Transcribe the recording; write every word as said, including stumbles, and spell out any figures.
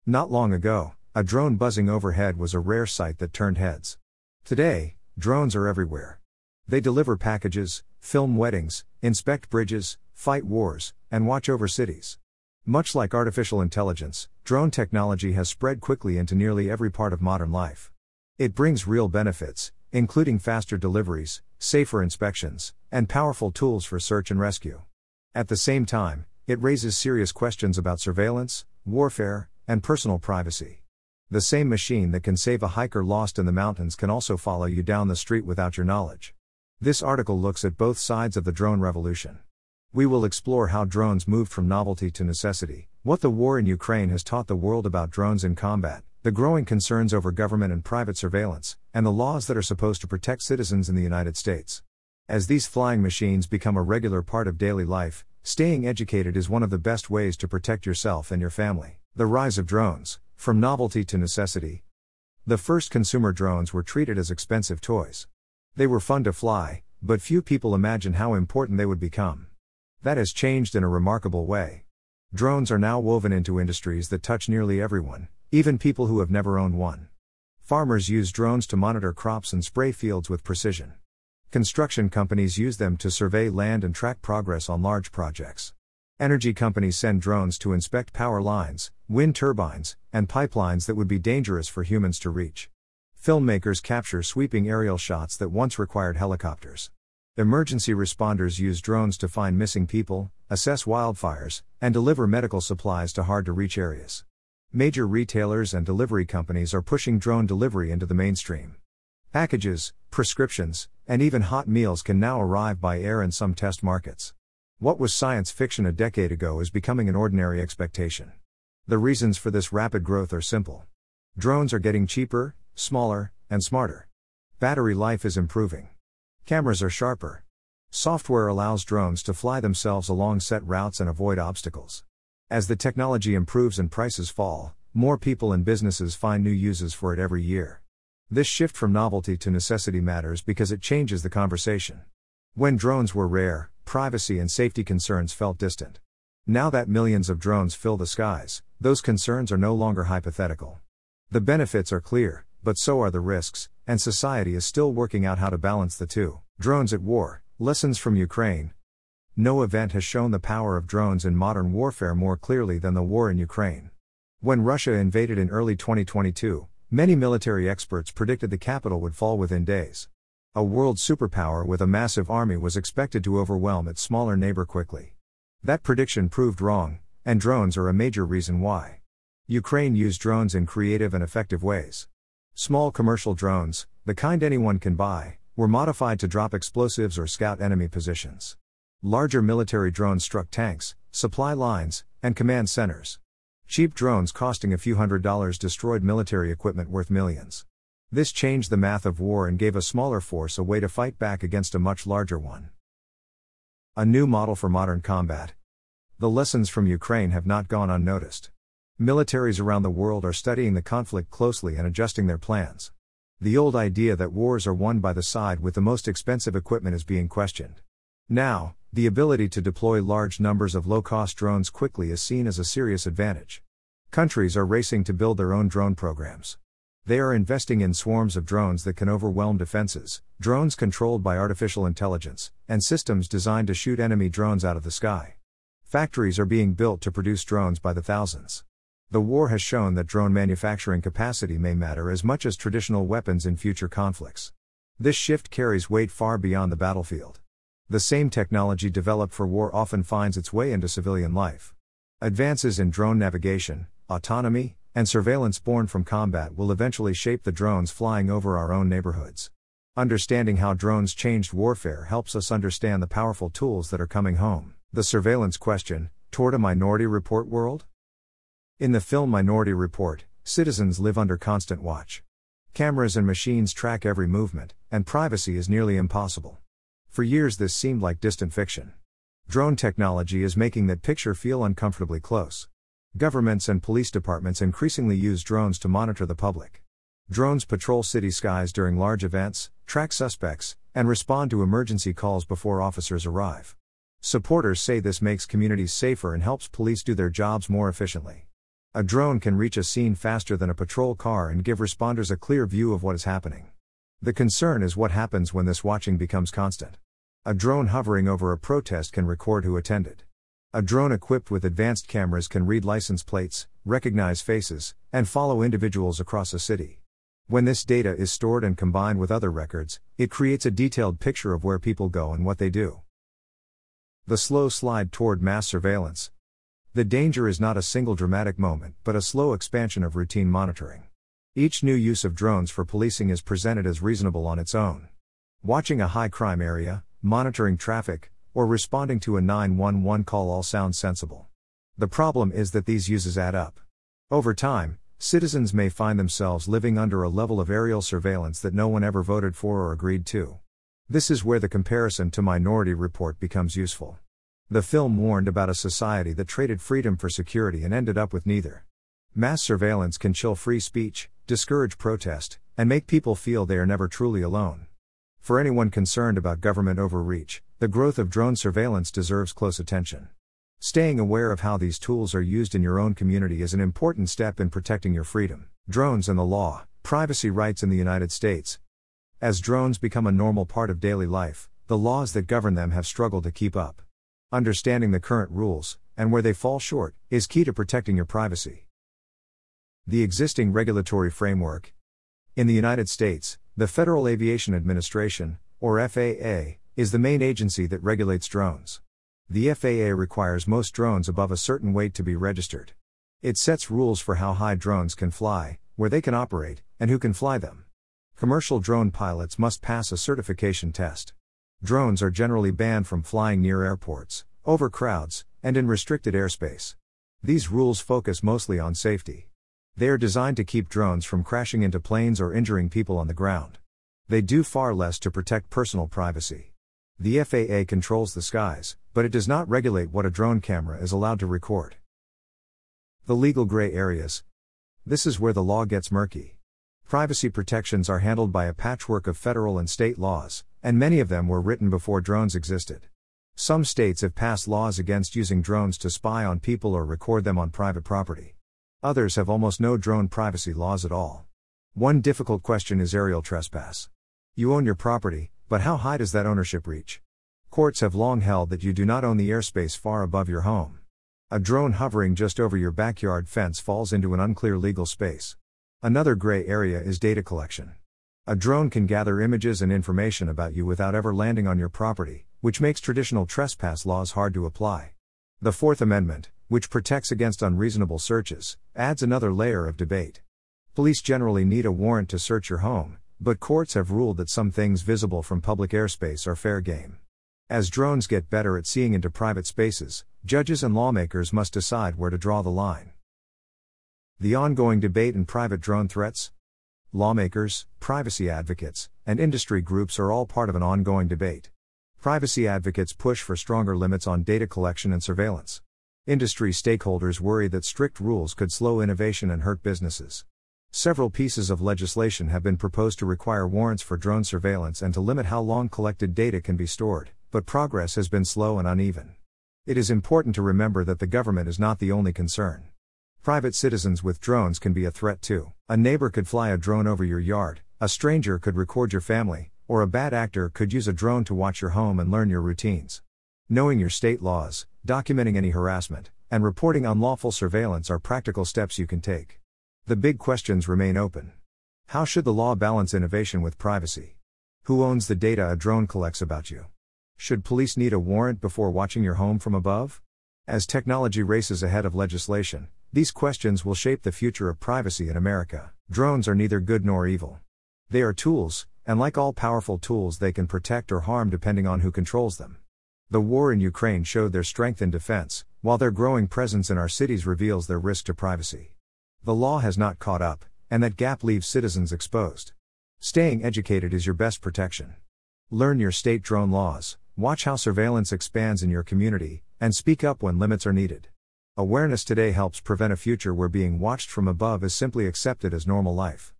Not long ago, a drone buzzing overhead was a rare sight that turned heads. Today, drones are everywhere. They deliver packages, film weddings, inspect bridges, fight wars, and watch over cities. Much like artificial intelligence, drone technology has spread quickly into nearly every part of modern life. It brings real benefits, including faster deliveries, safer inspections, and powerful tools for search and rescue. At the same time, it raises serious questions about surveillance, warfare, and personal privacy. The same machine that can save a hiker lost in the mountains can also follow you down the street without your knowledge. This article looks at both sides of the drone revolution. We will explore how drones moved from novelty to necessity, what the war in Ukraine has taught the world about drones in combat, the growing concerns over government and private surveillance, and the laws that are supposed to protect citizens in the United States. As these flying machines become a regular part of daily life, staying educated is one of the best ways to protect yourself and your family. The rise of drones, from novelty to necessity. The first consumer drones were treated as expensive toys. They were fun to fly, but few people imagined how important they would become. That has changed in a remarkable way. Drones are now woven into industries that touch nearly everyone, even people who have never owned one. Farmers use drones to monitor crops and spray fields with precision. Construction companies use them to survey land and track progress on large projects. Energy companies send drones to inspect power lines, wind turbines, and pipelines that would be dangerous for humans to reach. Filmmakers capture sweeping aerial shots that once required helicopters. Emergency responders use drones to find missing people, assess wildfires, and deliver medical supplies to hard-to-reach areas. Major retailers and delivery companies are pushing drone delivery into the mainstream. Packages, prescriptions, and even hot meals can now arrive by air in some test markets. What was science fiction a decade ago is becoming an ordinary expectation. The reasons for this rapid growth are simple. Drones are getting cheaper, smaller, and smarter. Battery life is improving. Cameras are sharper. Software allows drones to fly themselves along set routes and avoid obstacles. As the technology improves and prices fall, more people and businesses find new uses for it every year. This shift from novelty to necessity matters because it changes the conversation. When drones were rare, privacy and safety concerns felt distant. Now that millions of drones fill the skies, those concerns are no longer hypothetical. The benefits are clear, but so are the risks, and society is still working out how to balance the two. Drones at war, lessons from Ukraine. No event has shown the power of drones in modern warfare more clearly than the war in Ukraine. When Russia invaded in early twenty twenty-two, many military experts predicted the capital would fall within days. A world superpower with a massive army was expected to overwhelm its smaller neighbor quickly. That prediction proved wrong, and drones are a major reason why. Ukraine used drones in creative and effective ways. Small commercial drones, the kind anyone can buy, were modified to drop explosives or scout enemy positions. Larger military drones struck tanks, supply lines, and command centers. Cheap drones costing a few hundred dollars destroyed military equipment worth millions. This changed the math of war and gave a smaller force a way to fight back against a much larger one. A new model for modern combat. The lessons from Ukraine have not gone unnoticed. Militaries around the world are studying the conflict closely and adjusting their plans. The old idea that wars are won by the side with the most expensive equipment is being questioned. Now, the ability to deploy large numbers of low-cost drones quickly is seen as a serious advantage. Countries are racing to build their own drone programs. They are investing in swarms of drones that can overwhelm defenses, drones controlled by artificial intelligence, and systems designed to shoot enemy drones out of the sky. Factories are being built to produce drones by the thousands. The war has shown that drone manufacturing capacity may matter as much as traditional weapons in future conflicts. This shift carries weight far beyond the battlefield. The same technology developed for war often finds its way into civilian life. Advances in drone navigation, autonomy, and surveillance born from combat will eventually shape the drones flying over our own neighborhoods. Understanding how drones changed warfare helps us understand the powerful tools that are coming home. The surveillance question, toward a Minority Report world? In the film Minority Report, citizens live under constant watch. Cameras and machines track every movement, and privacy is nearly impossible. For years this seemed like distant fiction. Drone technology is making that picture feel uncomfortably close. Governments and police departments increasingly use drones to monitor the public. Drones patrol city skies during large events, track suspects, and respond to emergency calls before officers arrive. Supporters say this makes communities safer and helps police do their jobs more efficiently. A drone can reach a scene faster than a patrol car and give responders a clear view of what is happening. The concern is what happens when this watching becomes constant. A drone hovering over a protest can record who attended. A drone equipped with advanced cameras can read license plates, recognize faces, and follow individuals across a city. When this data is stored and combined with other records, it creates a detailed picture of where people go and what they do. The slow slide toward mass surveillance. The danger is not a single dramatic moment, but a slow expansion of routine monitoring. Each new use of drones for policing is presented as reasonable on its own. Watching a high-crime area, monitoring traffic, or responding to a nine one one call all sound sensible. The problem is that these uses add up. Over time, citizens may find themselves living under a level of aerial surveillance that no one ever voted for or agreed to. This is where the comparison to Minority Report becomes useful. The film warned about a society that traded freedom for security and ended up with neither. Mass surveillance can chill free speech, discourage protest, and make people feel they are never truly alone. For anyone concerned about government overreach, the growth of drone surveillance deserves close attention. Staying aware of how these tools are used in your own community is an important step in protecting your freedom. Drones and the law, privacy rights in the United States. As drones become a normal part of daily life, the laws that govern them have struggled to keep up. Understanding the current rules, and where they fall short, is key to protecting your privacy. The existing regulatory framework. In the United States, the Federal Aviation Administration, or F A A, is the main agency that regulates drones. The F A A requires most drones above a certain weight to be registered. It sets rules for how high drones can fly, where they can operate, and who can fly them. Commercial drone pilots must pass a certification test. Drones are generally banned from flying near airports, over crowds, and in restricted airspace. These rules focus mostly on safety. They are designed to keep drones from crashing into planes or injuring people on the ground. They do far less to protect personal privacy. The F A A controls the skies, but it does not regulate what a drone camera is allowed to record. The legal gray areas. This is where the law gets murky. Privacy protections are handled by a patchwork of federal and state laws, and many of them were written before drones existed. Some states have passed laws against using drones to spy on people or record them on private property. Others have almost no drone privacy laws at all. One difficult question is aerial trespass. You own your property, but how high does that ownership reach? Courts have long held that you do not own the airspace far above your home. A drone hovering just over your backyard fence falls into an unclear legal space. Another gray area is data collection. A drone can gather images and information about you without ever landing on your property, which makes traditional trespass laws hard to apply. The Fourth Amendment, which protects against unreasonable searches, adds another layer of debate. Police generally need a warrant to search your home, but courts have ruled that some things visible from public airspace are fair game. As drones get better at seeing into private spaces, judges and lawmakers must decide where to draw the line. The ongoing debate in private drone threats. Lawmakers, privacy advocates, and industry groups are all part of an ongoing debate. Privacy advocates push for stronger limits on data collection and surveillance. Industry stakeholders worry that strict rules could slow innovation and hurt businesses. Several pieces of legislation have been proposed to require warrants for drone surveillance and to limit how long collected data can be stored, but progress has been slow and uneven. It is important to remember that the government is not the only concern. Private citizens with drones can be a threat too. A neighbor could fly a drone over your yard, a stranger could record your family, or a bad actor could use a drone to watch your home and learn your routines. Knowing your state laws, documenting any harassment, and reporting unlawful surveillance are practical steps you can take. The big questions remain open. How should the law balance innovation with privacy? Who owns the data a drone collects about you? Should police need a warrant before watching your home from above? As technology races ahead of legislation, these questions will shape the future of privacy in America. Drones are neither good nor evil. They are tools, and like all powerful tools, they can protect or harm depending on who controls them. The war in Ukraine showed their strength in defense, while their growing presence in our cities reveals their risk to privacy. The law has not caught up, and that gap leaves citizens exposed. Staying educated is your best protection. Learn your state drone laws, watch how surveillance expands in your community, and speak up when limits are needed. Awareness today helps prevent a future where being watched from above is simply accepted as normal life.